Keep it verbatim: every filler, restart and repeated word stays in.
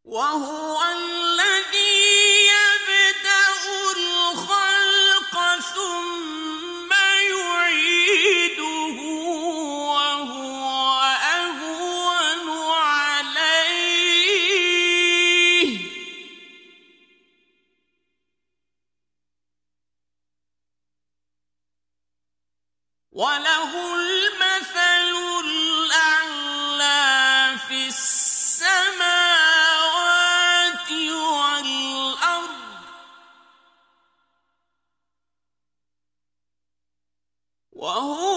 وهو الذي يبدأ الخلق ثم يعيده وهو أهون عليه وله المثل الأعلى في السماوات والأرض وهو